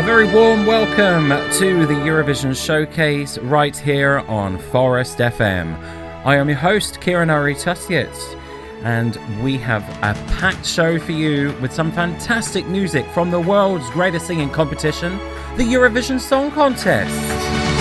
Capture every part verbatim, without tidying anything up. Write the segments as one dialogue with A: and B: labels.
A: A very warm welcome to the Eurovision Showcase right here on Forest F M. I am your host, Kieran Ari-Tustiet, and we have a packed show for you with some fantastic music from the world's greatest singing competition, the Eurovision Song Contest.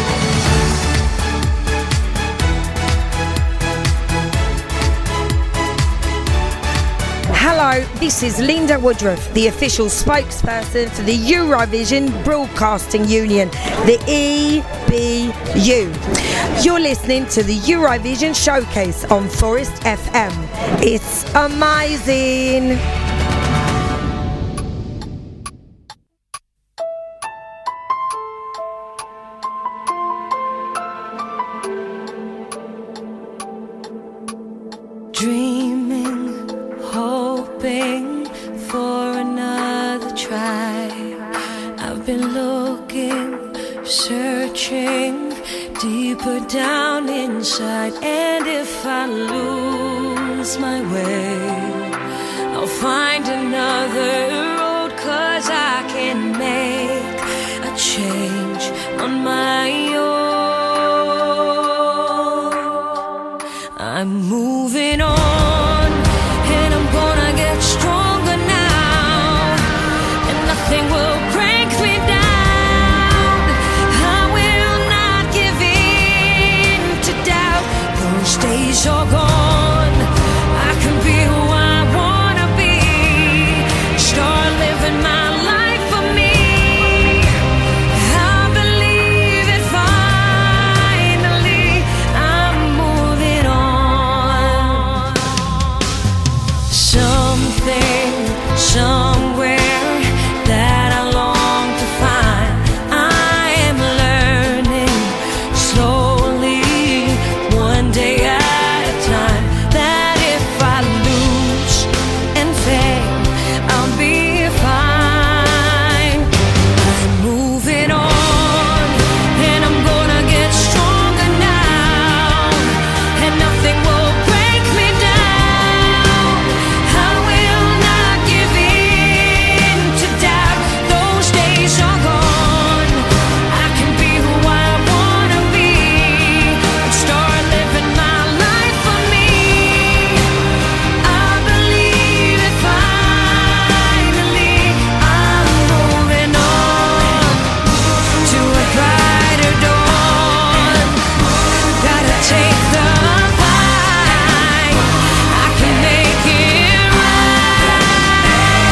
B: Hello, this is Linda Woodruff, the official spokesperson for the Eurovision Broadcasting Union, the E B U. You're listening to the Eurovision Showcase on Forest F M. It's amazing!
C: Dreaming, hoping for another try. I've been looking, searching deeper down inside. And if I lose my way, I'll find another road, 'cause I can make a change on my own. I'm moving on. Stronger now, and nothing will break me down. I will not give in to doubt. Those days are gone. I can be who I wanna be. Start living my life for me. I believe it finally. I'm moving on. Something, somewhere that I long to find. I am learning slowly, one day at a time, that if I lose and fail, I'll be fine. I'm moving on, and I'm gonna get stronger now, and nothing will break me down. I will not give in to doubt. Those days are gone. I can be who I wanna be and start living my life for me. I believe it finally. I'm moving on to a brighter dawn. Gotta take the fight. I can make it right.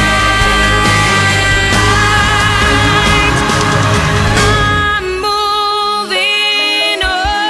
C: I'm moving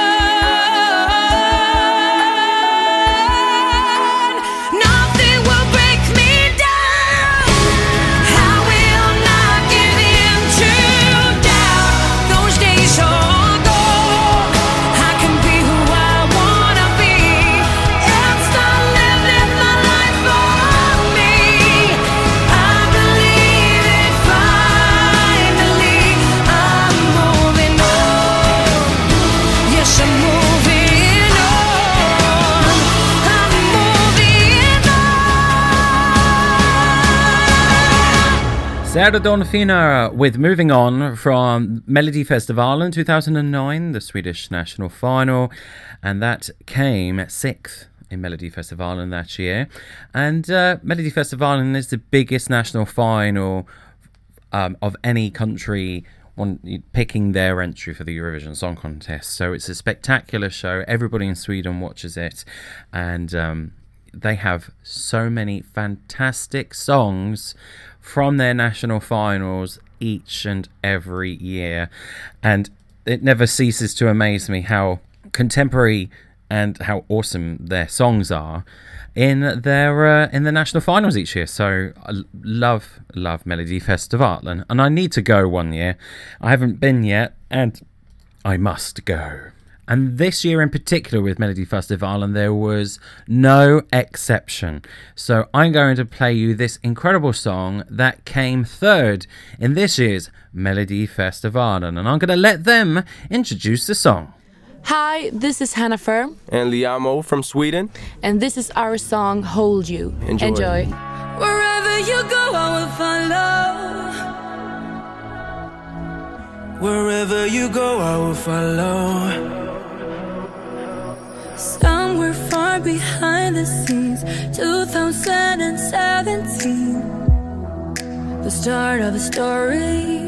C: on. Nothing will break me down. I will not give in to doubt. Those days are gone. I can be who I wanna be and start living my life for me. I believe it finally. I'm moving on. Yes, I'm moving on. I'm moving on.
A: Sarah Dawn Finer with Moving On from Melodifestivalen two thousand nine, the Swedish national final, and that came sixth in Melodifestivalen that year. And uh, Melodifestivalen is the biggest national final um, of any country one, picking their entry for the Eurovision Song Contest. So it's a spectacular show. Everybody in Sweden watches it, and um, they have so many fantastic songs from their national finals each and every year, and it never ceases to amaze me how contemporary and how awesome their songs are in their uh, in the national finals each year. So I love love Melodifestivalen, and I need to go one year. I haven't been yet, and I must go. And this year in particular with Melodifestivalen, there was no exception. So I'm going to play you this incredible song that came third in this year's Melodifestivalen. And I'm going to let them introduce the song.
D: Hi, this is Hannah Firm.
E: And Liamo from Sweden.
D: And this is our song, Hold You.
E: Enjoy.
D: Enjoy.
C: Wherever you go, I will follow. Wherever you go, I will follow.
F: Somewhere far behind the scenes, two thousand seventeen, the start of a story.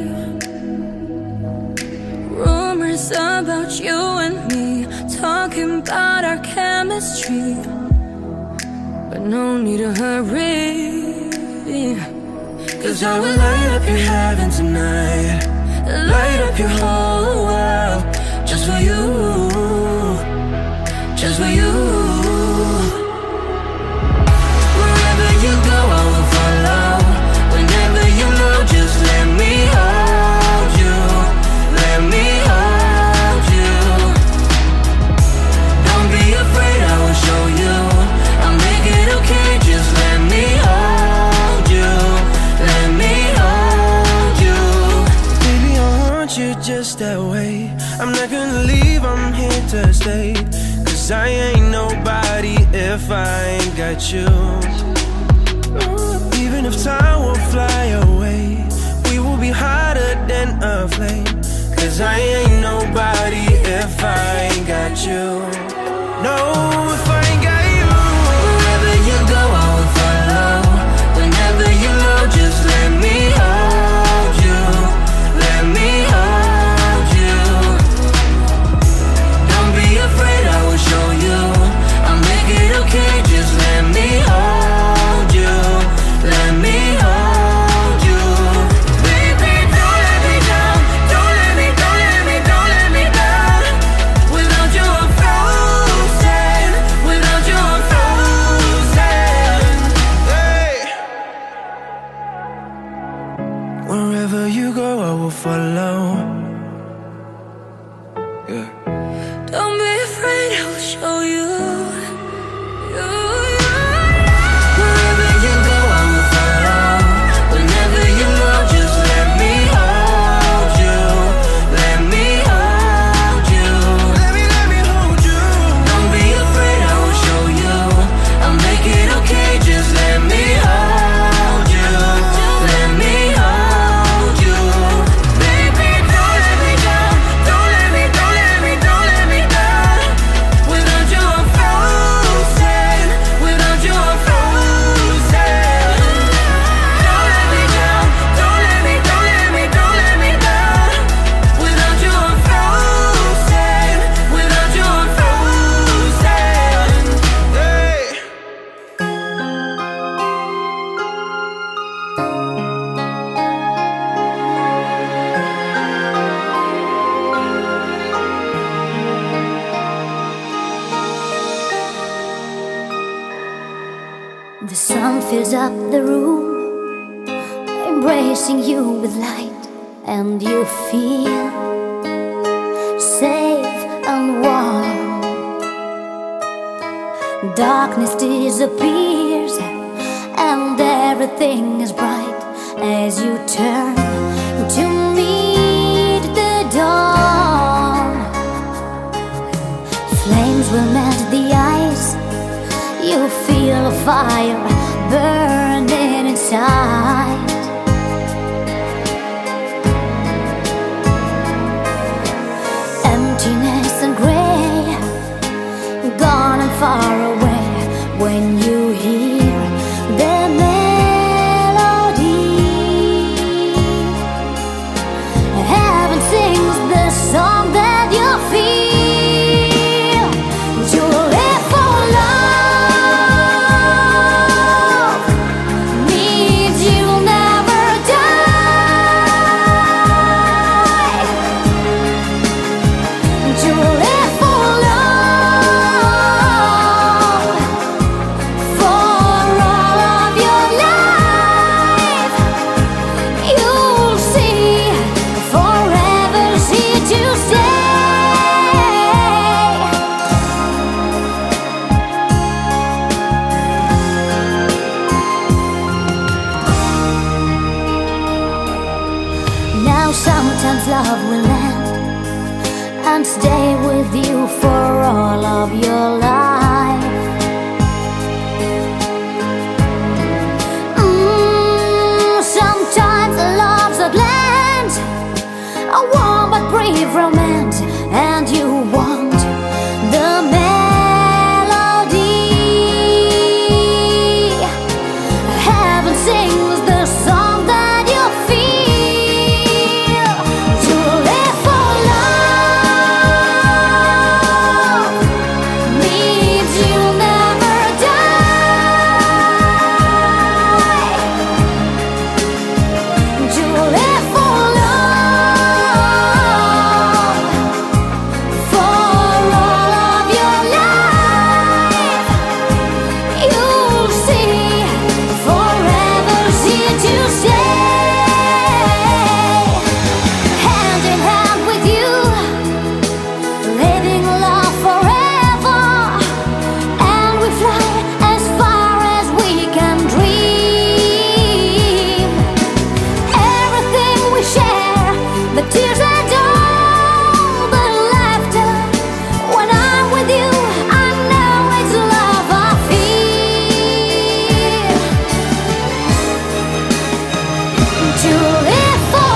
F: Rumors about you and me, talking about our chemistry, but no need to hurry.
C: Cause I will light up your heaven tonight, light up your whole world, just for you, just for you. Wherever you go, I will follow. Whenever you know, just let me hold you, let me hold you. Don't be afraid, I will show you. I'll make it okay, just let me hold you, let me hold you. Baby, I want you just that way. I'm not gonna leave, I'm here to stay. Cause I ain't nobody if I ain't got you. Even if time will fly away, we will be hotter than a flame. Cause I ain't nobody if I ain't got you. No, if I ain't got you. Wherever you go, I will follow. Whenever you know, just let me hold you, let me hold you. Don't be afraid, I will show you. I'll make it okay, just let me hold you, let me hold you. Baby, don't let me down, don't let me, don't let me, don't let me down. Without you I'm frozen, without you I'm frozen. Hey. Wherever you go, I will follow. Yeah.
F: Don't be afraid, I will show you. You, you.
C: Wherever you go, I will follow. Whenever you know, just let me hold you, let me hold you. Let me, let me hold you. Don't be afraid, I will show you. I'll make it okay, just let me hold you, let me hold you. Baby, don't let me down, don't let me, don't let me, don't let me down. Without you I'm frozen, without you I'm frozen. Don't let me down, don't let me, don't let me, don't let me down. Without you I'm frozen, without you I'm frozen. Hey.
G: The sun fills up the room, embracing you with light, and you feel safe and warm. Darkness disappears, and everything is bright as you turn to meet the dawn. Flames will melt the ice. You feel a fire burning inside. Emptiness and gray, gone and far away. When you hear the melody, heaven sings the song that you feel. To live for love means you'll never die. To live for love for all of your life, you'll see forever's here to stay. Now sometimes love will end and stay with you for all of your life. Mm, sometimes love's a blend, a warm the tears and all the laughter. When I'm with you, I know it's love I feel. To live for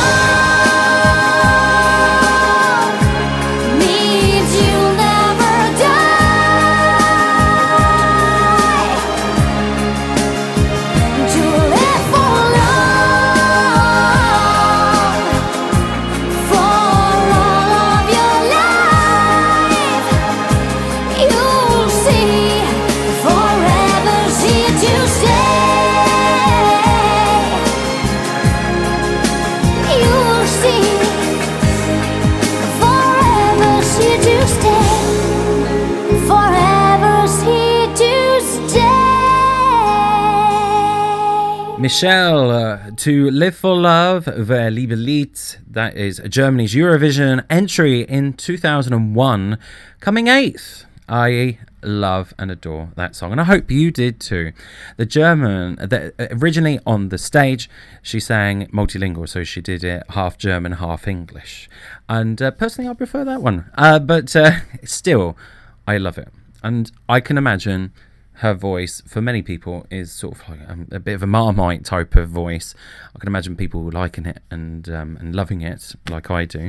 G: love means you'll never die. To live for love for all of your life, you'll see forever's here to stay. You'll see forever's here to stay. Forever's here to stay.
A: Michelle, uh, to Live for Love, Wer Liebe liebt. That is Germany's Eurovision entry in two thousand one, coming eighth. I love and adore that song, and I hope you did too. The German, the, originally on the stage, she sang multilingual, so she did it half German, half English. And uh, personally, I prefer that one. Uh, but uh, still, I love it. And I can imagine her voice, for many people, is sort of like um, a bit of a Marmite type of voice. I can imagine people liking it and um, and loving it, like I do,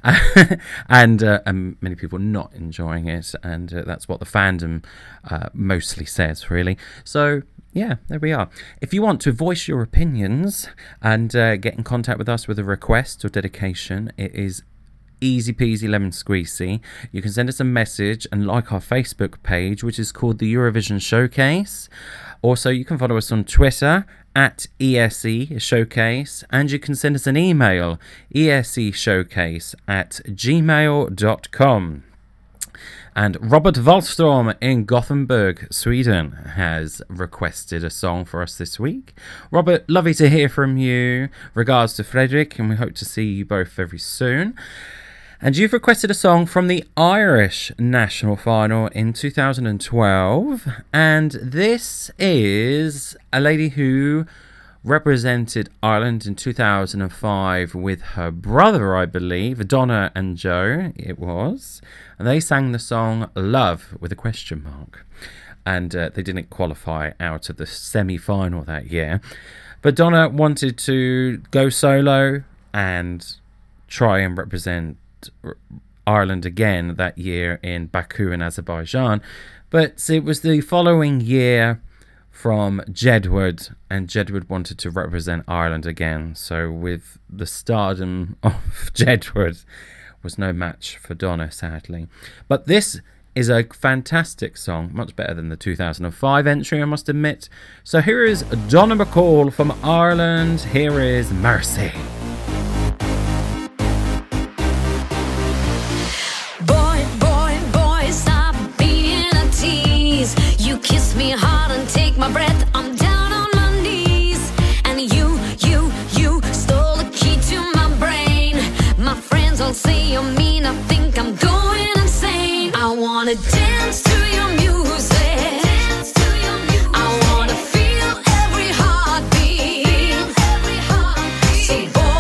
A: and, uh, and many people not enjoying it, and uh, that's what the fandom uh, mostly says, really. So, yeah, there we are. If you want to voice your opinions and uh, get in contact with us with a request or dedication, it is easy peasy lemon squeezy. You can send us a message and like our Facebook page, which is called the Eurovision Showcase. Also, you can follow us on Twitter at E S E Showcase, and you can send us an email, eseshowcase at gmail dot com. And Robert Wallström in Gothenburg, Sweden, has requested a song for us this week. Robert, lovely to hear from you. Regards to Frederick, and we hope to see you both very soon. And you've requested a song from the Irish national final in two thousand twelve. And this is a lady who represented Ireland in two thousand five with her brother, I believe, Donna and Joe, it was. And they sang the song Love with a question mark. And uh, they didn't qualify out of the semi-final that year. But Donna wanted to go solo and try and represent Ireland again that year in Baku in Azerbaijan, but it was the following year from Jedward, and Jedward wanted to represent Ireland again, so with the stardom of Jedward was no match for Donna, sadly. But this is a fantastic song, much better than the two thousand five entry, I must admit. So here is Donna McCall from Ireland. Here is Mercy.
F: Kiss me hard and take my breath. I'm down on my knees. And you, you, you stole the key to my brain. My friends all say you're mean. I think I'm going insane. I wanna dance to your music. I wanna feel every heartbeat. So boy,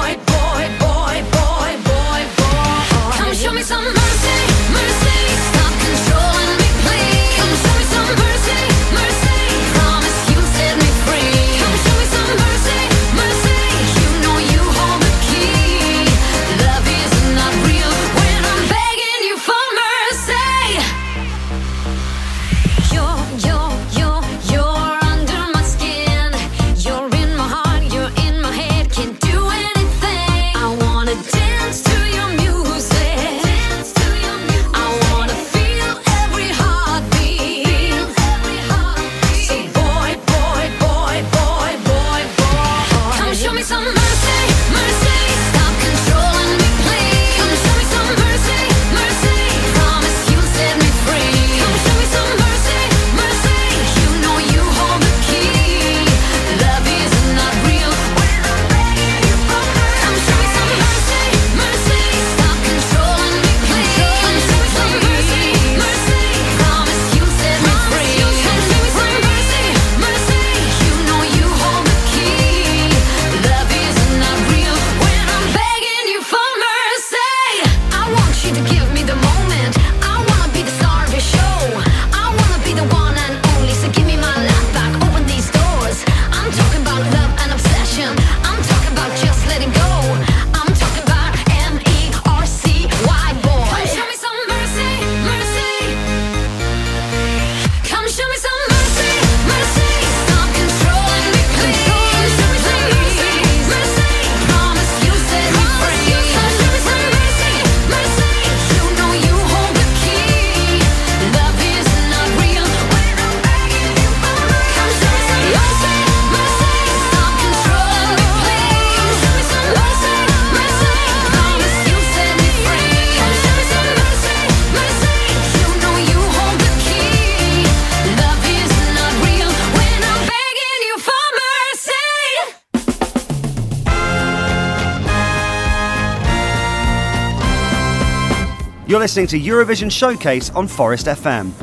H: You're listening to Eurovision Showcase on Forest F M.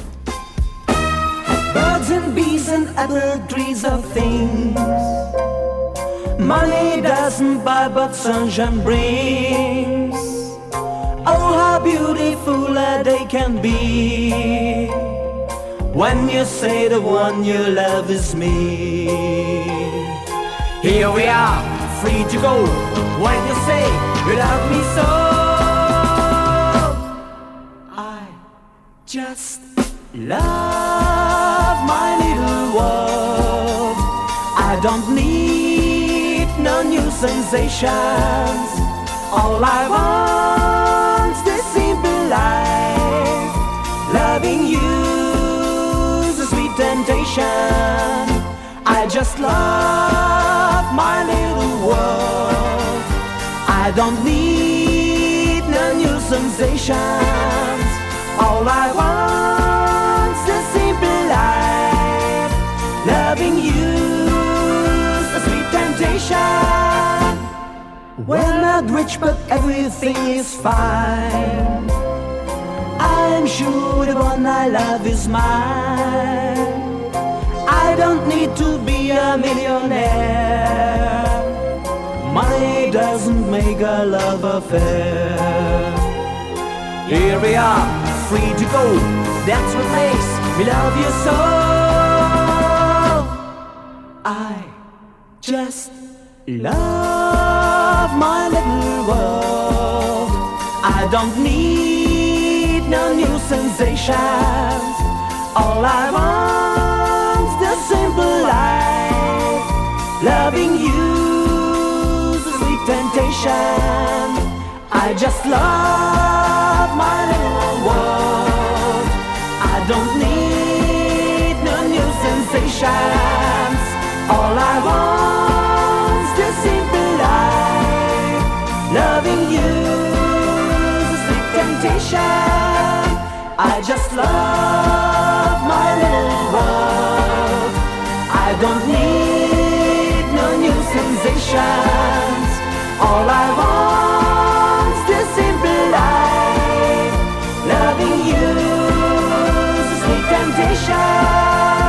C: Birds and bees and other trees of things money doesn't buy, but sunshine brings. Oh, how beautiful a day can be when you say the one you love is me. Here we are, free to go when you say you love me so. I just love my little world. I don't need no new sensations. All I want's this simple life. Loving you's a sweet temptation. I just love my little world. I don't need no new sensations. All I want's a simple life. Loving you's a sweet temptation. We're not rich, but everything is fine. I'm sure the one I love is mine. I don't need to be a millionaire. Money doesn't make a love affair. Here we are, free to go. That's what makes me love you so. I just love my little world. I don't need no new sensations. All I want's the simple life. Loving you's a sweet temptation. I just love my little world. I don't need no new sensations. All I want's the simple life. Loving you's a sweet temptation. I just love my little world. I don't need no new sensations. All I want's the simple life. Loving you's a sweet temptation.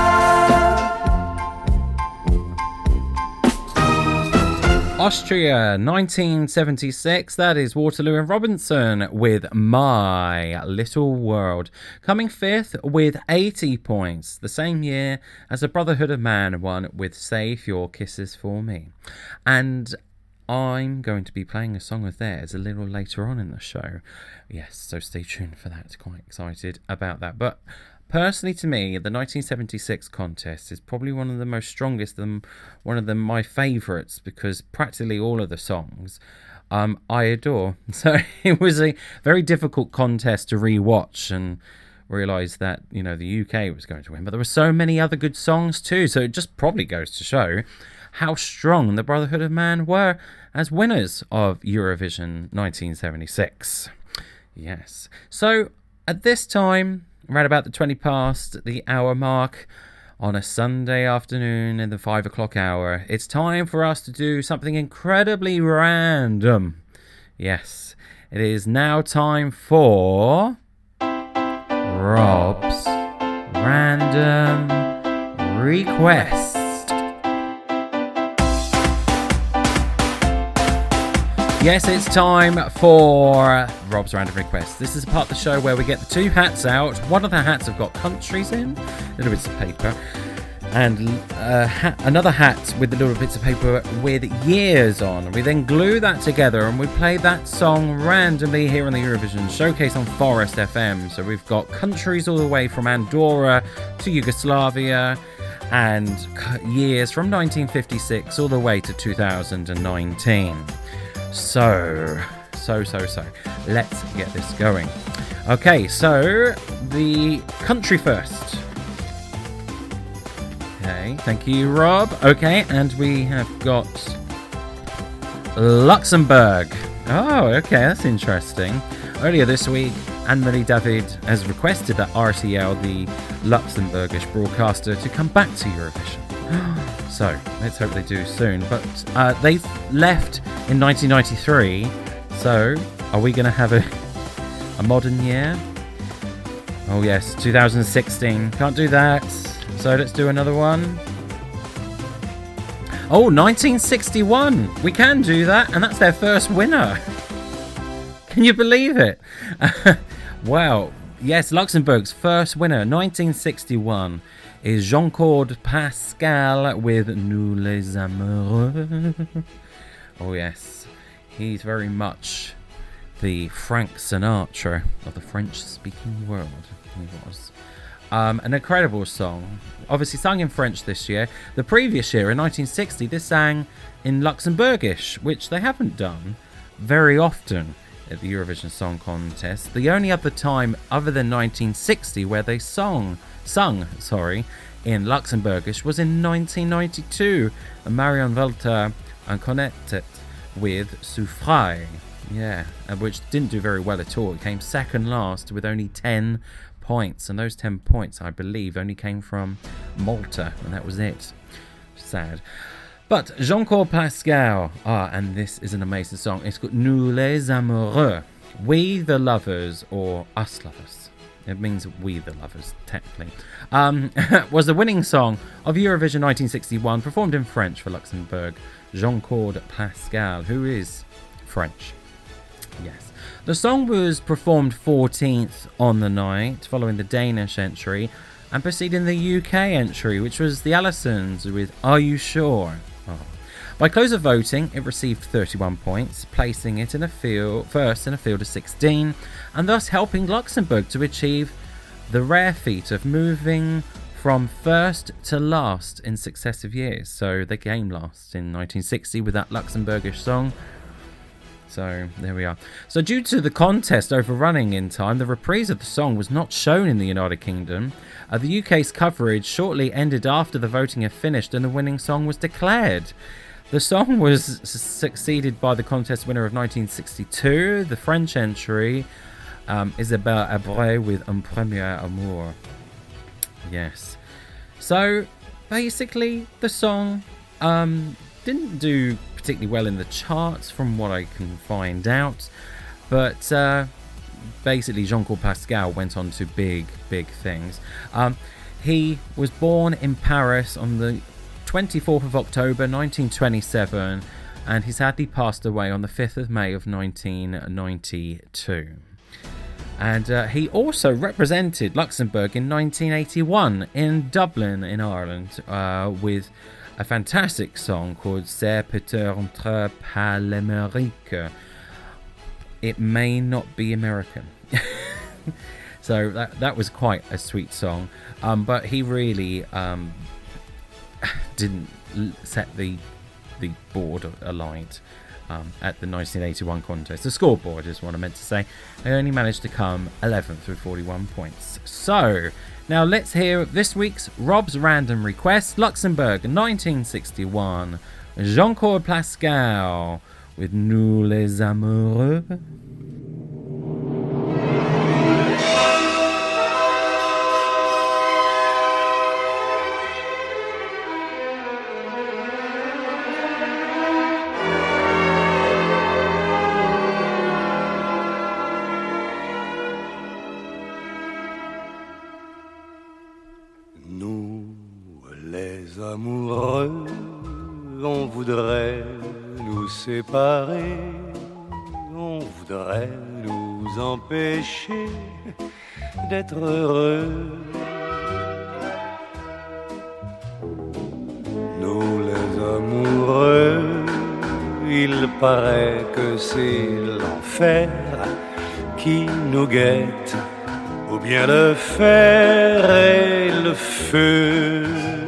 A: Austria, nineteen seventy-six. That is Waterloo and Robinson with My Little World. Coming fifth with eighty points, the same year as the Brotherhood of Man won with Save Your Kisses For Me. And I'm going to be playing a song of theirs a little later on in the show. Yes, so stay tuned for that. Quite excited about that. But personally, to me, the nineteen seventy-six contest is probably one of the most strongest and one of the my favourites, because practically all of the songs um, I adore. So it was a very difficult contest to re-watch and realise that, you know, the U K was going to win. But there were so many other good songs too. So it just probably goes to show how strong the Brotherhood of Man were as winners of Eurovision nineteen seventy-six. Yes. So at this time, right about the twenty past the hour mark on a Sunday afternoon in the five o'clock hour, it's time for us to do something incredibly random. Yes, it is now time for Rob's Random Request. Yes, it's time for Rob's Random Request. This is a part of the show where we get the two hats out. One of the hats have got countries in, little bits of paper, and uh, ha- another hat with the little bits of paper with years on. We then glue that together and we play that song randomly here on the Eurovision Showcase on Forest F M. So we've got countries all the way from Andorra to Yugoslavia, and years from nineteen fifty-six all the way to two thousand nineteen. So, so, so, so, let's get this going. Okay, so, the country first. Okay, thank you, Rob. Okay, and we have got Luxembourg. Oh, okay, that's interesting. Earlier this week, Anne-Marie David has requested that R T L, the Luxembourgish broadcaster, to come back to Eurovision. So, let's hope they do soon. But uh, they've left in nineteen ninety-three, so are we going to have a A modern year. Oh yes, two thousand sixteen. Can't do that. So let's do another one. Oh, nineteen sixty-one. We can do that, and that's their first winner. Can you believe it? Wow. Yes, Luxembourg's first winner, nineteen sixty-one, is Jean-Claude Pascal with Nous les Amoureux. Oh yes, he's very much the Frank Sinatra of the French-speaking world. He was. Um, an incredible song, obviously sung in French this year. The previous year, in nineteen sixty, this sang in Luxembourgish, which they haven't done very often at the Eurovision Song Contest. The only other time other than nineteen sixty where they sung, sung, sorry, in Luxembourgish was in nineteen ninety-two. And Marion Walter connected with Souffraille, yeah, which didn't do very well at all. It came second last with only ten points, and those ten points, I believe, only came from Malta, and that was it. Sad. But Jean-Claude Pascal, ah, and this is an amazing song. It's called Nous les Amoureux, We the Lovers, or Us Lovers. It means we the lovers, technically. Um, was the winning song of Eurovision nineteen sixty-one, performed in French for Luxembourg. Jean-Claude Pascal, who is French. Yes. The song was performed fourteenth on the night, following the Danish entry, and preceding the U K entry, which was the Allisons with Are You Sure? Oh. By close of voting, it received thirty-one points, placing it in a field first in a field of sixteen, and thus helping Luxembourg to achieve the rare feat of moving from first to last in successive years. So they came last in nineteen sixty with that Luxembourgish song. So there we are. So due to the contest overrunning in time, the reprise of the song was not shown in the United Kingdom. Uh, the U K's coverage shortly ended after the voting had finished and the winning song was declared. The song was succeeded by the contest winner of nineteen sixty-two, the French entry, um, Isabelle Aubray with Un Premier Amour. Yes. So basically, the song um, didn't do particularly well in the charts from what I can find out, but uh, basically Jean-Claude Pascal went on to big big things. Um, he was born in Paris on the twenty-fourth of October nineteen twenty-seven, and he sadly passed away on the fifth of May of nineteen ninety-two. And uh, he also represented Luxembourg in nineteen eighty-one in Dublin in Ireland uh, with a fantastic song called C'est peut-être pas l'Amérique. It may not be American. So that that was quite a sweet song. Um, but he really um, didn't set the the board alight um, at the nineteen eighty-one contest. The scoreboard is what I meant to say. They only managed to come eleventh with forty-one points. So now let's hear this week's Rob's Random Request. Luxembourg nineteen sixty-one. Jean-Claude Pascal with Nous les Amoureux.
I: Amoureux, on voudrait nous séparer, on voudrait nous empêcher d'être heureux. Nous les amoureux, il paraît que c'est l'enfer qui nous guette, ou bien le fer et le feu.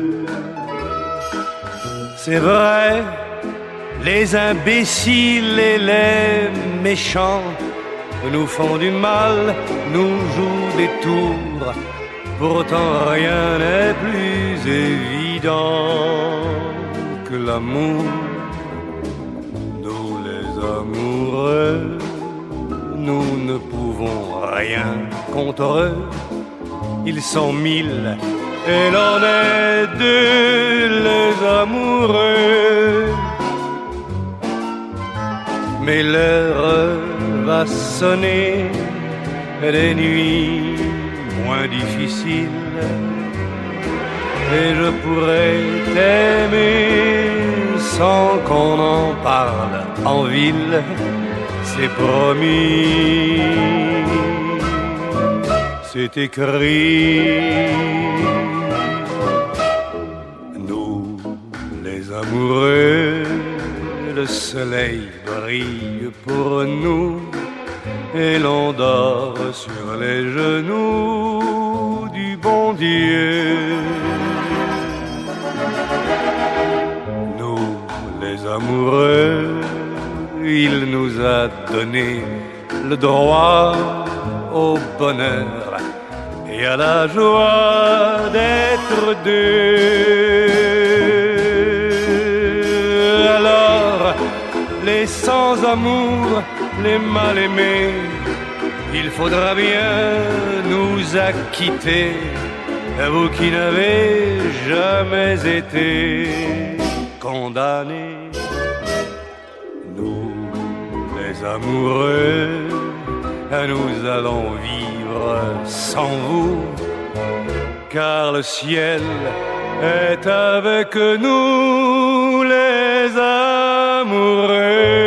I: C'est vrai, les imbéciles et les méchants nous font du mal, nous jouent des tours. Pourtant rien n'est plus évident que l'amour. Nous les amoureux, nous ne pouvons rien contre eux. Ils sont mille et l'on est deux, les amoureux. Mais l'heure va sonner des nuits moins difficiles. Et je pourrais t'aimer sans qu'on en parle en ville, c'est promis, c'est écrit. Nous, les amoureux, le soleil brille pour nous et l'on dort sur les genoux du bon Dieu. Nous, les amoureux, il nous a donné le droit au bonheur et à la joie d'être deux. Alors, les sans-amour, les mal-aimés, il faudra bien nous acquitter, vous qui n'avez jamais été condamnés. Nous, les amoureux, nous allons vivre sans vous, car le ciel est avec nous, les amoureux.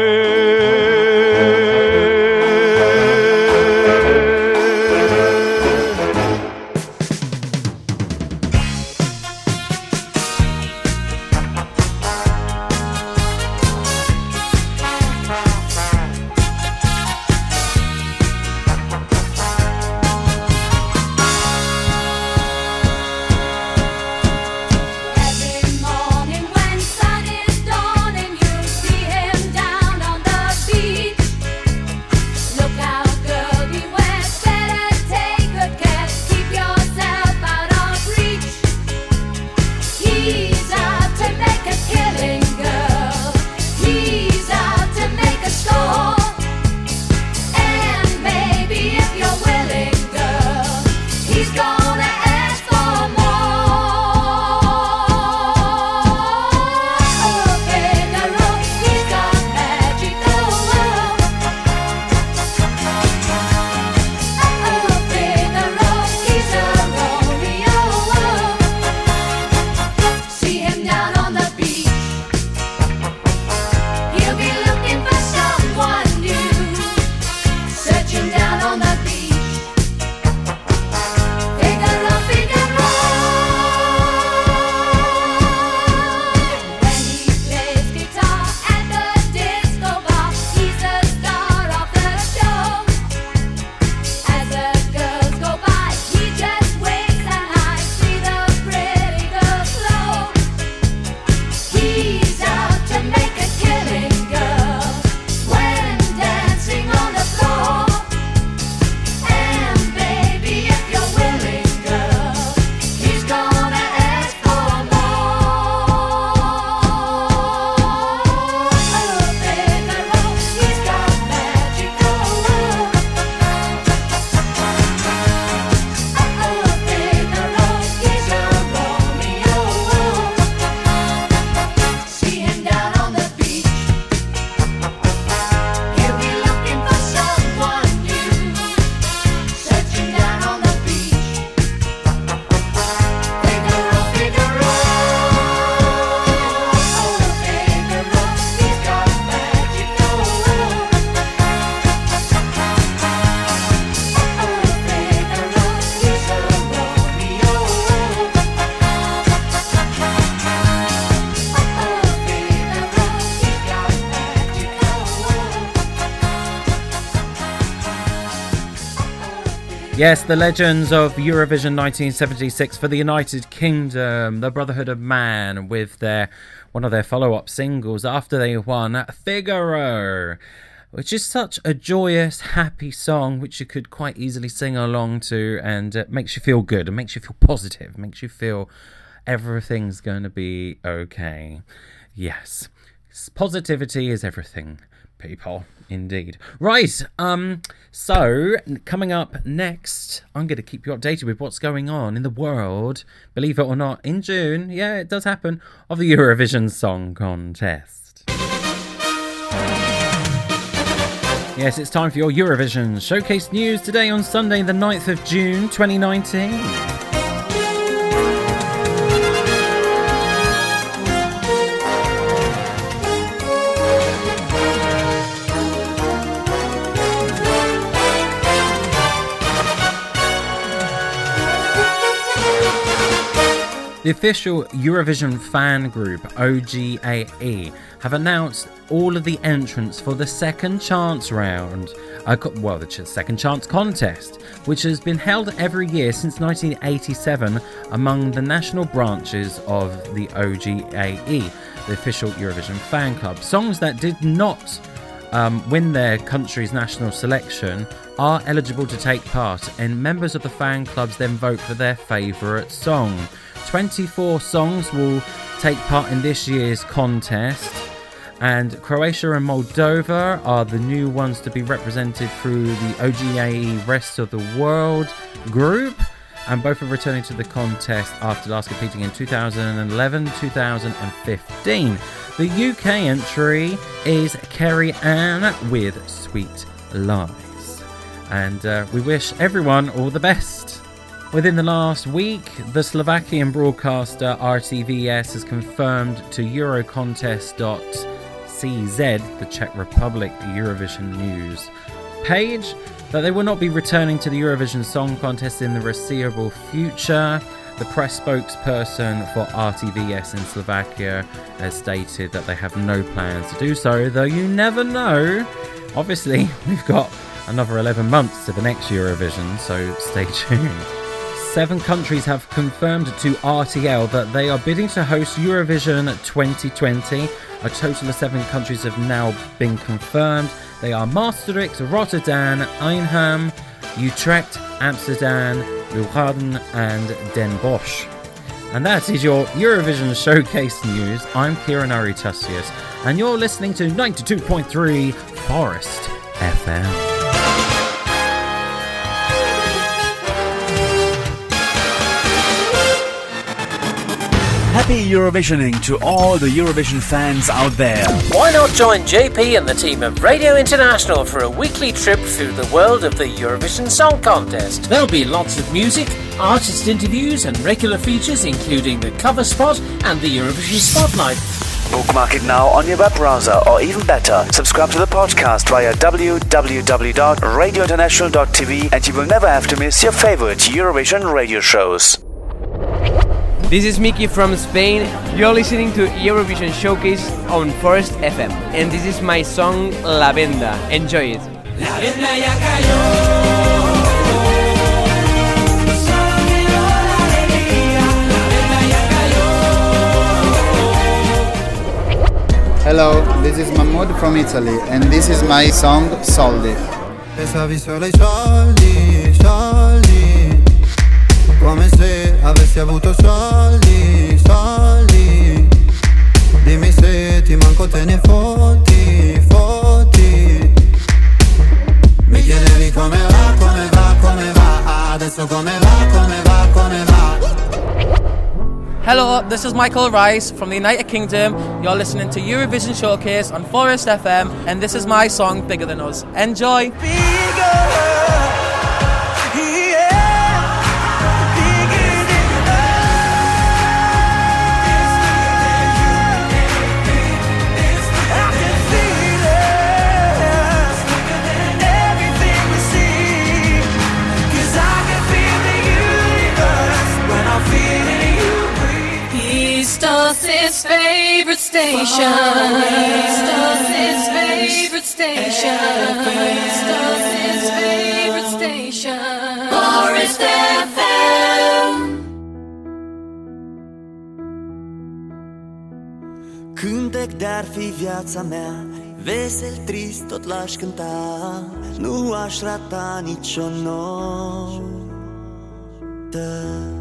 A: Yes, the legends of Eurovision nineteen seventy-six for the United Kingdom, the Brotherhood of Man, with their one of their follow-up singles after they won, Figaro, which is such a joyous, happy song which you could quite easily sing along to, and it makes you feel good, it makes you feel positive, makes you feel everything's going to be okay. Yes, positivity is everything, people. Indeed. Right, um, so coming up next, I'm going to keep you updated with what's going on in the world, believe it or not, in June, yeah, it does happen, of the Eurovision Song Contest. Yes, it's time for your Eurovision Showcase news today on Sunday, the ninth of June, twenty nineteen. The official Eurovision fan group, O G A E, have announced all of the entrants for the Second Chance round, uh, well, the Second Chance contest, which has been held every year since nineteen eighty-seven among the national branches of the O G A E, the official Eurovision fan club. Songs that did not um, win their country's national selection are eligible to take part, and members of the fan clubs then vote for their favourite song. twenty-four songs will take part in this year's contest, and Croatia and Moldova are the new ones to be represented through the O G A E Rest of the World group, and both are returning to the contest after last competing in two thousand eleven to two thousand fifteen. The U K entry is Kerry Ann with Sweet Lies, and uh, we wish everyone all the best. Within the last week, the Slovakian broadcaster R T V S has confirmed to Eurocontest dot c z, the Czech Republic Eurovision news page, that they will not be returning to the Eurovision Song Contest in the foreseeable future. The press spokesperson for R T V S in Slovakia has stated that they have no plans to do so, though you never know. Obviously, we've got another eleven months to the next Eurovision, so stay tuned. Seven countries have confirmed to R T L that they are bidding to host Eurovision twenty twenty. A total of seven countries have now been confirmed. They are Maastricht, Rotterdam, Arnhem, Utrecht, Amsterdam, Leeuwarden and Den Bosch. And that is your Eurovision Showcase news. I'm Kieran Aritasius, and you're listening to ninety-two point three Forest F M.
H: Happy Eurovisioning to all the Eurovision fans out there.
J: Why not join J P and the team of Radio International for a weekly trip through the world of the Eurovision Song Contest? There'll be lots of music, artist interviews and regular features including the cover spot and the Eurovision Spotlight.
H: Bookmark it now on your web browser, or even better, subscribe to the podcast via w w w dot radio international dot t v and you will never have to miss your favorite Eurovision radio shows.
K: This is Mickey from Spain. You're listening to Eurovision Showcase on Forest F M, and this is my song La Venda. Enjoy it. La venda ya cayó.
L: Hello, this is Mahmoud from Italy, and this is my song Soldi.
M: Pensavi solo ai soldi, soldi, come se avessi avuto soldi, soldi. Dimmi se ti manco te ne fotti, fotti. Mi chiedevi come va, come va, come va. Adesso come va, come va, come va.
N: Hello, this is Michael Rice from the United Kingdom. You're listening to Eurovision Showcase on Forest F M, and this is my song Bigger Than Us. Enjoy! Bigger.
O: His favorite station. His favorite station. His favorite station. Forest F M.
C: Cântec de-ar fi viața mea, vesel, trist, tot l-aș cânta. Nu aș rata nicio notă.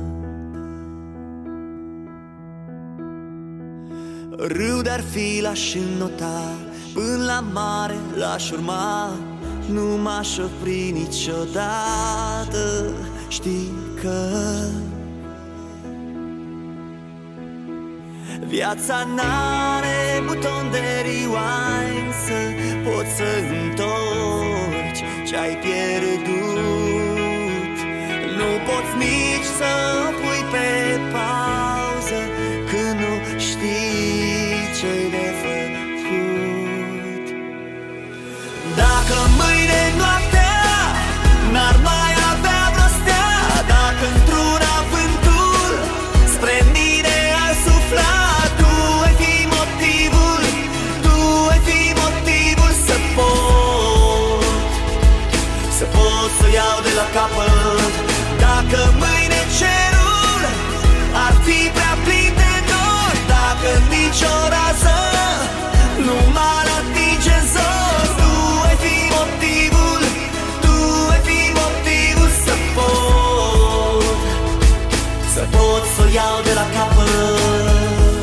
C: Râu de-ar fi l-aș înnota, până la mare l-aș urma. Nu m-aș opri niciodată, știi că Viața n-are buton de rewind să poți să întorci ce-ai pierdut. Nu poți nici să pui pe pauză când nu știi ce-i de făcut. Dacă mâine noaptea n-ar mai avea vreo stea, dacă într-una vântul spre mine ar sufla, tu ai fi motivul, tu ai fi motivul să pot, să pot să iau de la capăt. Dacă mâine cerul ar fi prea plin de dor, dacă nicio rază nu m-ar atinge în zor, tu ai fi motivul, tu ai fi motivul să pot, să pot să o iau de la capăt.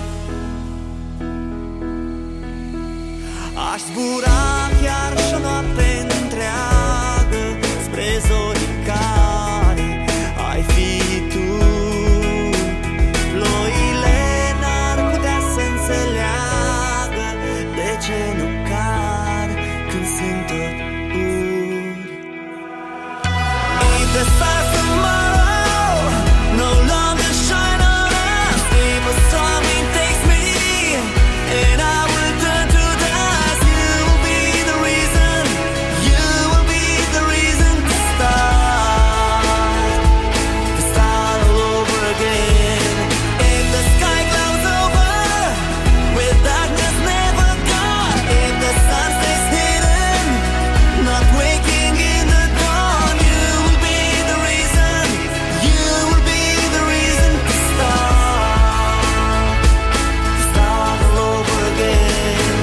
C: Aș zbura chiar și o noapte întreagă spre zori în care ai fi tu. Ploile n-ar putea să înțeleagă de ce nu car când sunt tot uri. If the stars tomorrow no longer shine on us, if a storm wind takes me and I will turn to dust, you will be the reason, you will be the reason to start, to start all over again. If the sky clouds over with darkness never gone, if the sun stays hidden, not waking in the dawn, you will be the reason, you will be the reason to start, to start all over again,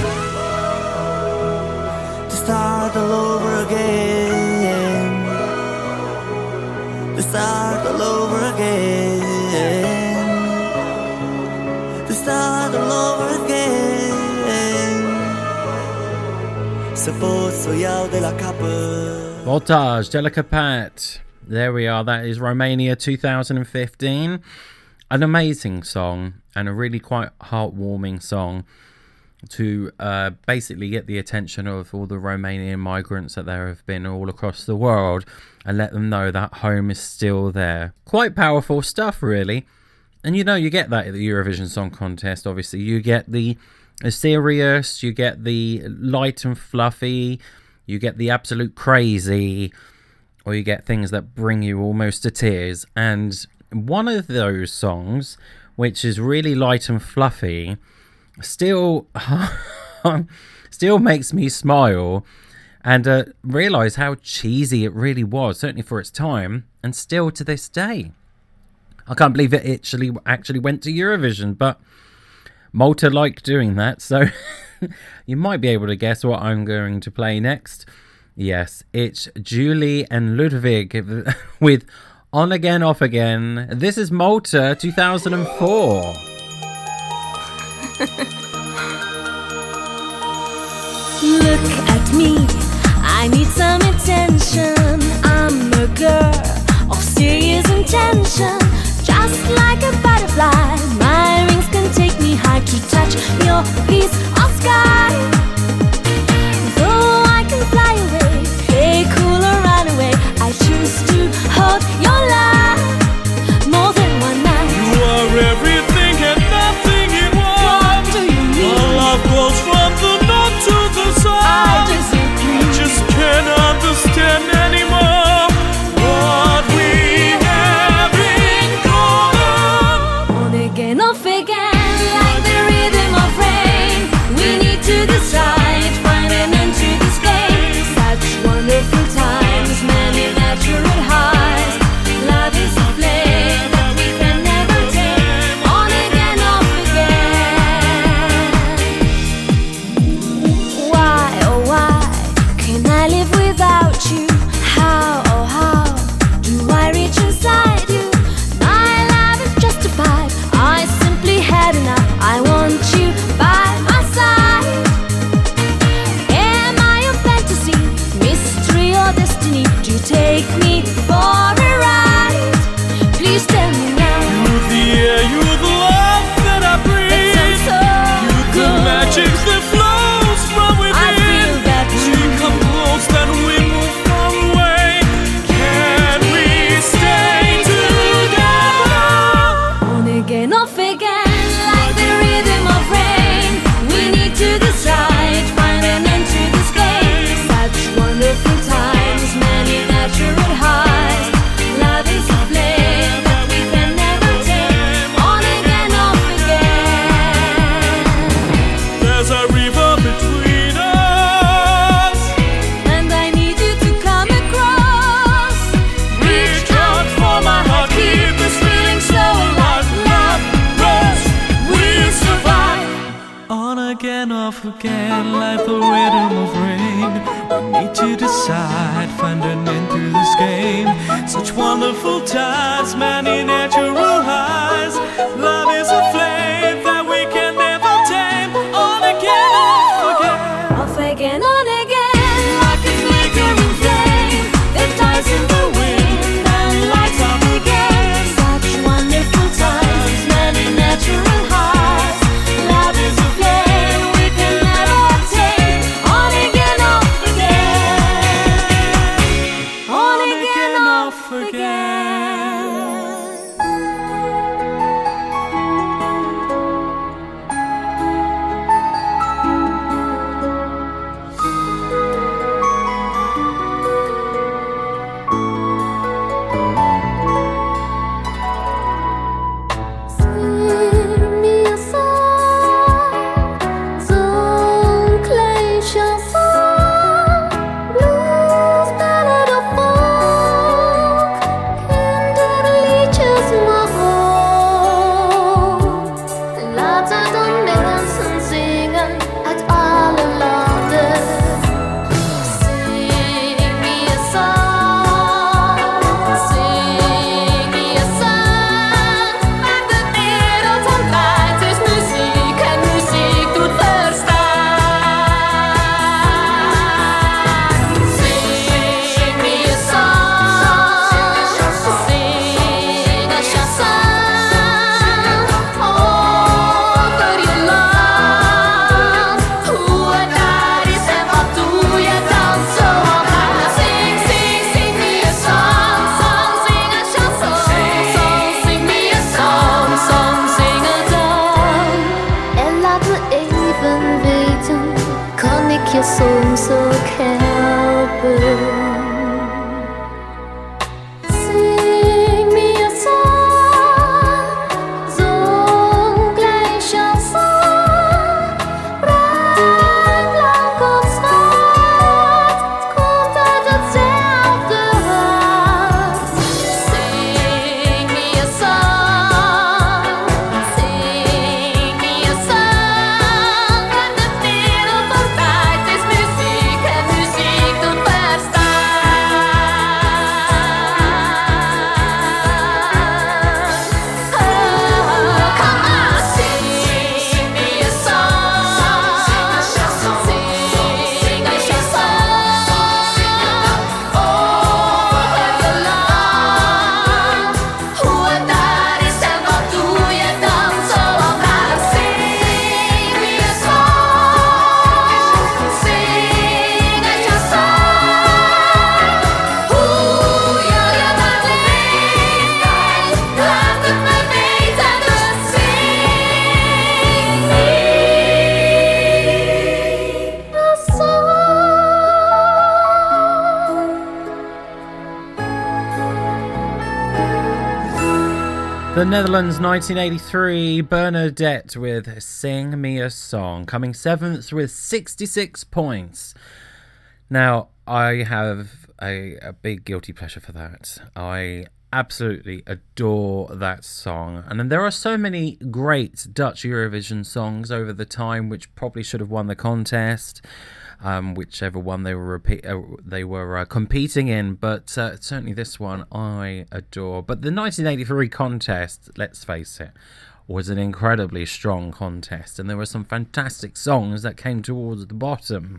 C: to start all over again, to start all over again, to start all over again, să pot să o iau de la capăt.
A: Voltage, Delicapat. There we are. That is Romania two thousand fifteen. An amazing song and a really quite heartwarming song to uh, basically get the attention of all the Romanian migrants that there have been all across the world and let them know that home is still there. Quite powerful stuff, really. And you know, you get that at the Eurovision Song Contest, obviously. You get the serious, you get the light and fluffy, you get the absolute crazy, or you get things that bring you almost to tears. And one of those songs, which is really light and fluffy, still still makes me smile and uh, realise how cheesy it really was, certainly for its time, and still to this day. I can't believe it actually actually went to Eurovision, but Malta like doing that, so you might be able to guess what I'm going to play next. Yes, it's Julie and Ludwig with On Again, Off Again. This is Malta two thousand four.
P: Look at me, I need some attention. I'm a girl of serious intention. Just like a butterfly, my wings can take me high to touch your piece of sky. Though I can fly away, stay cool or run away, I choose to hold your life more than one night.
C: You are everything and nothing in one.
P: What do you mean?
C: Our love goes from the north to the south.
P: I disagree.
C: I just can't understand anymore what we have in common.
P: On again, off again, like the rhythm of rain. We need to decide.
Q: again like the rhythm of rain. We need to decide, find an end to this game. Such wonderful times, many natural highs. Love is a flame that we can never tame. On again, off again,
P: off again, on again, like a flickering flame that dies in the wind and lights up again. Such wonderful times, many natural highs. Love is a flame we can never tame. On again, off again, on again, off again.
A: The Netherlands, nineteen eighty-three, Bernadette with Sing Me a Song, coming seventh with sixty-six points. Now, I have a, a big guilty pleasure for that. I absolutely adore that song. And then there are so many great Dutch Eurovision songs over the time which probably should have won the contest. Um, whichever one they were repeat, uh, they were uh, competing in, but uh, certainly this one I adore. But the nineteen eighty-three contest, let's face it, was an incredibly strong contest, and there were some fantastic songs that came towards the bottom.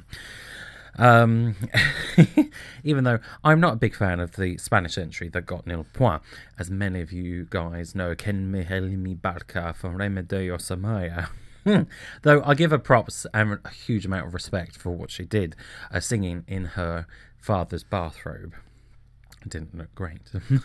A: Um, even though I'm not a big fan of the Spanish entry that got nil point, as many of you guys know, Ken me heli mi barca from Remedio Samaya. Though I give her props and a huge amount of respect for what she did, uh, singing in her father's bathrobe. It didn't look great.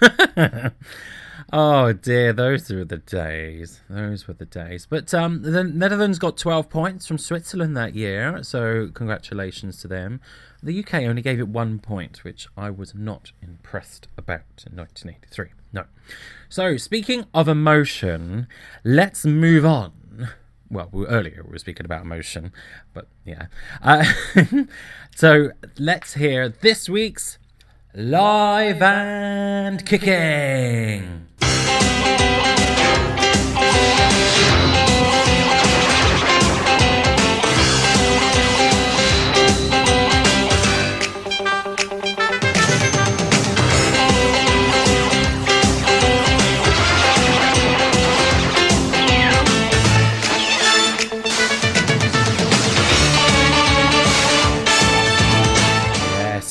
A: Oh dear, those were the days. Those were the days. But um, the Netherlands got twelve points from Switzerland that year, so congratulations to them. The U K only gave it one point, which I was not impressed about in nineteen eighty-three. No. So, speaking of emotion, let's move on. Well, earlier we were speaking about emotion, but yeah. Uh, so let's hear this week's Live and Kicking.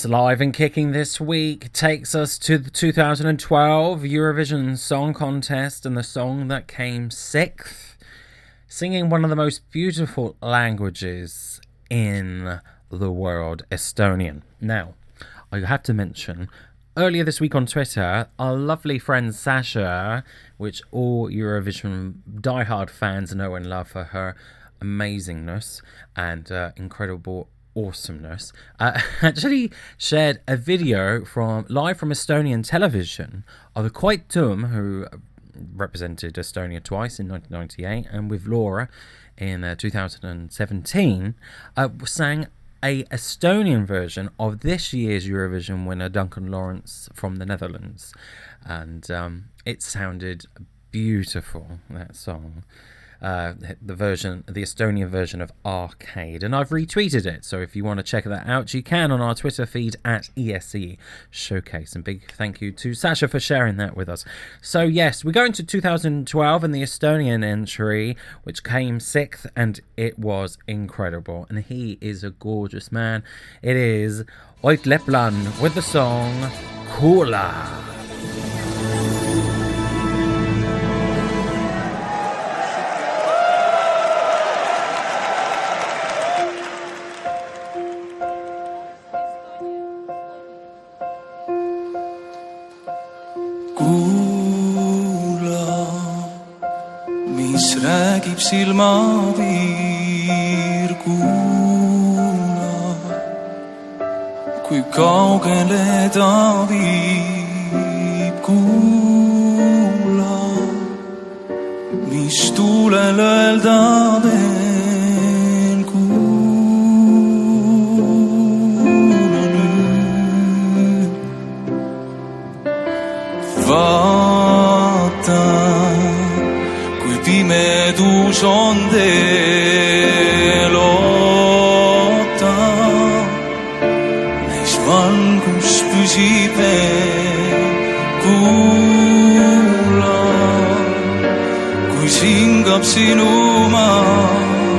A: live and kicking this week takes us to the two thousand twelve Eurovision Song Contest and the song that came sixth, singing one of the most beautiful languages in the world, Estonian. Now, I have to mention, earlier this week on Twitter, our lovely friend Sasha, which all Eurovision diehard fans know and love for her amazingness and uh, incredible awesomeness, uh, actually shared a video from live from Estonian television of Koit Tum, who represented Estonia twice in nineteen ninety-eight and with Laura in uh, two thousand seventeen, uh, sang a Estonian version of this year's Eurovision winner Duncan Lawrence from the Netherlands, and um, it sounded beautiful, that song. Uh, the version, the Estonian version of Arcade, and I've retweeted it, so if you want to check that out, you can on our Twitter feed at E S E Showcase, and big thank you to Sasha for sharing that with us. So yes, we're going to two thousand twelve and the Estonian entry, which came sixth, and it was incredible, and he is a gorgeous man. It is Ott Leplan with the song Kuula.
Q: Räägib silmapiir, kuula, kui kaugele ta viib, kuula, mis tuulel öelda veel, kuula nüüd. Vaata, pimedus on teel, oota, neis valgus püsib veel, kuula, kui singab sinu maa.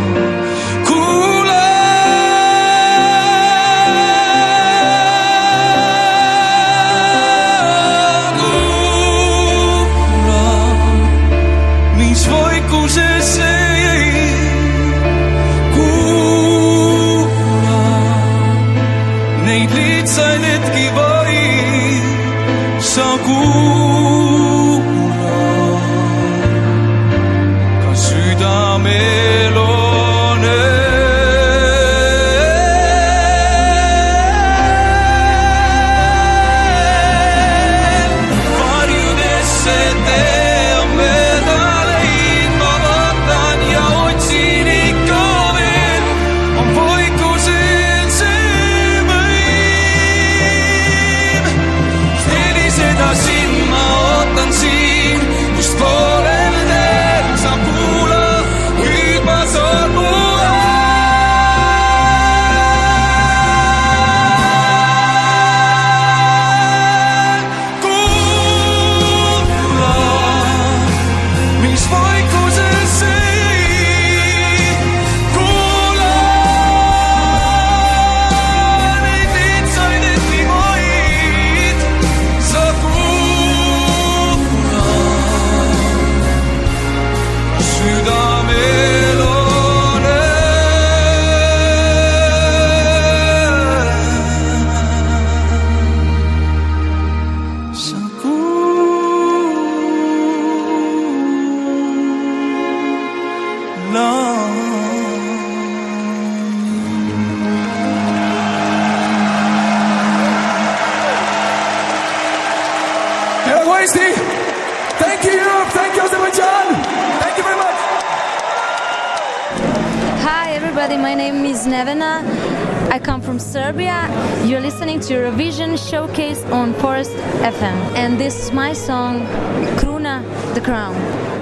R: My name is Nevena. I come from Serbia. You're listening to Eurovision Showcase on Forest F M. And this is my song, Kruna, the Crown.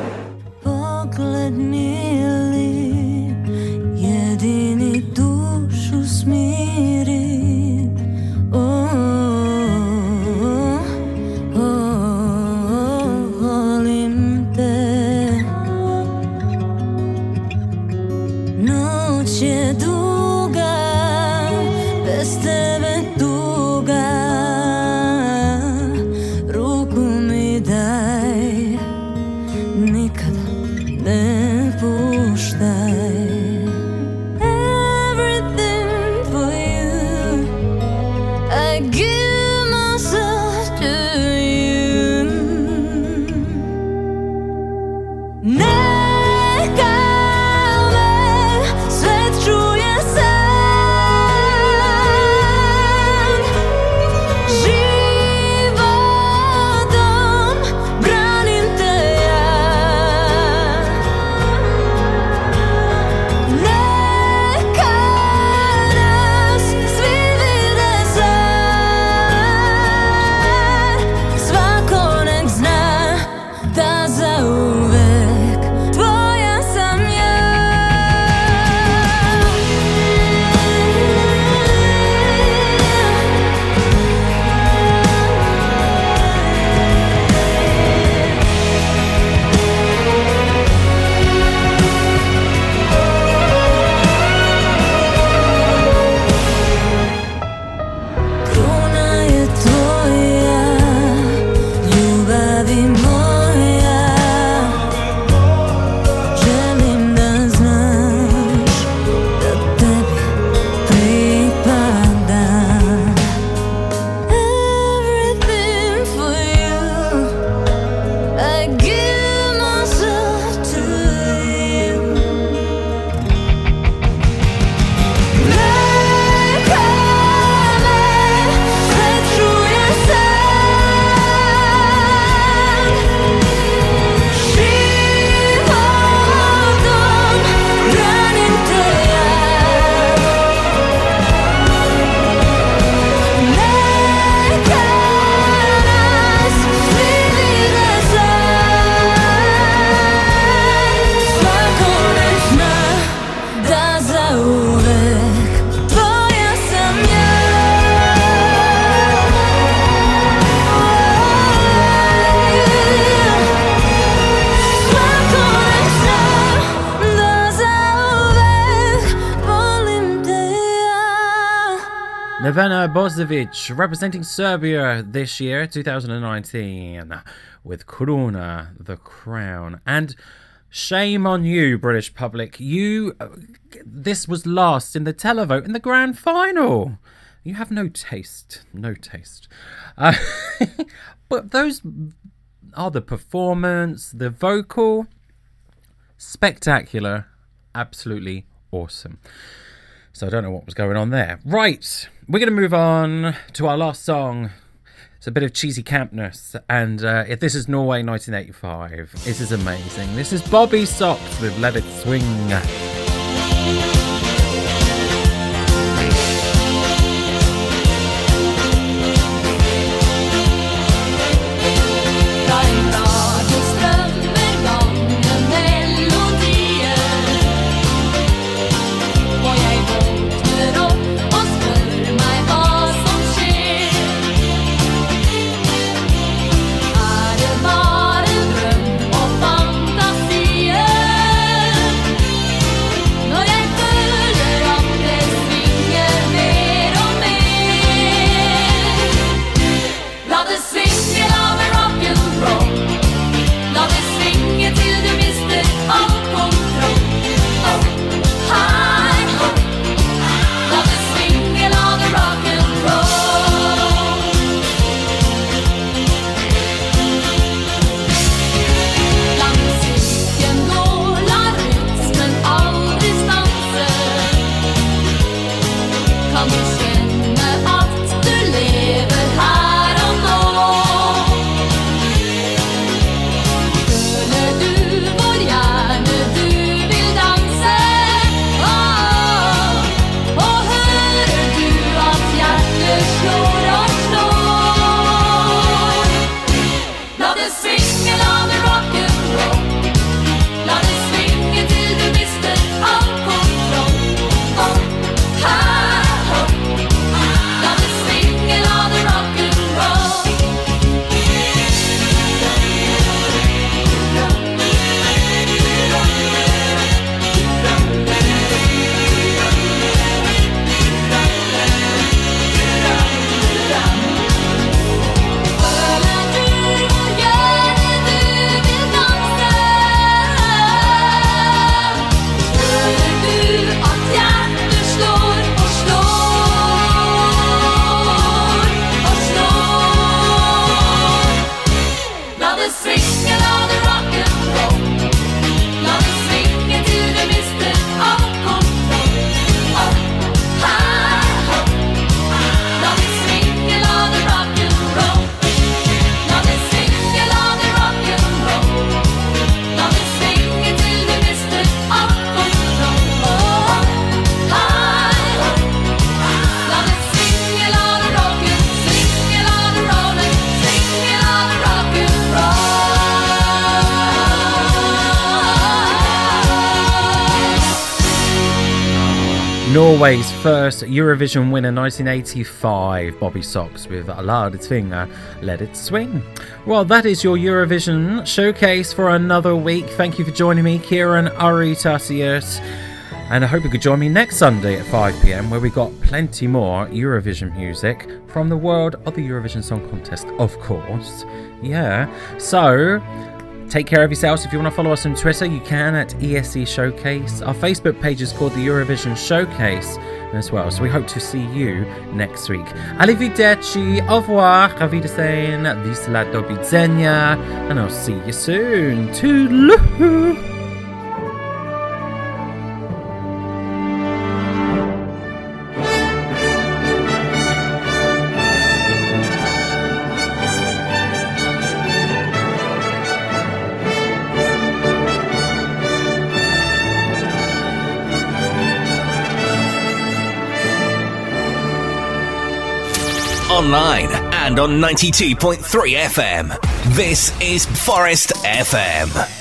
P: Pogled mili, jedini dušu smiri. Oh, oh, oh, volim te. Noć je duga, bez tebe duga. I give myself to you. Nechajme svet čuje sen, životom braním te ja. Nechaj nás svet vyjde sen, svako nech zná, dá za uvek, tvoja sam ja. Kruna je tvoja, ljubavi moja, želim da znaš da tebi pripadam. Everything for you, I give myself to you. Nechajme svet čuje sen, životom braním te ja. Nechaj nás svet vyjde sen, svako nech zná, dá za uvek, tvoja sam ja. Svako nech zná, dá za uvek, volim te ja.
A: Nevena Bozovic representing Serbia this year, two thousand nineteen, with Kruna, the crown. And shame on you, British public. You, this was last in the televote in the grand final. You have no taste, no taste. Uh, but those are the performance, the vocal, spectacular, absolutely awesome. So I don't know what was going on there. Right, we're going to move on to our last song. It's a bit of cheesy campness, and uh, if this is Norway nineteen eighty-five, this is amazing. This is Bobby Sox with Let It Swing.
P: Fra en radio strömmer gången melodier, og jeg våkner opp og spør meg hva som skjer. Er det bare drøm og fantasier når jeg føler
A: Norway's first Eurovision winner, nineteen eighty-five, Bobby Sox with La det Svinga, Let It Swing. Well, that is your Eurovision showcase for another week. Thank you for joining me, Kieran Aritasius. And I hope you could join me next Sunday at five p.m, where we got plenty more Eurovision music from the world of the Eurovision Song Contest, of course. Yeah. So, take care of yourselves. If you want to follow us on Twitter, you can at E S C Showcase. Our Facebook page is called the Eurovision Showcase as well. So we hope to see you next week. Arrivederci, au revoir, auf Wiedersehen, Wisla do widzenia, and I'll see you soon. Toodaloo!
S: Online and on ninety-two point three F M. This is Forest F M.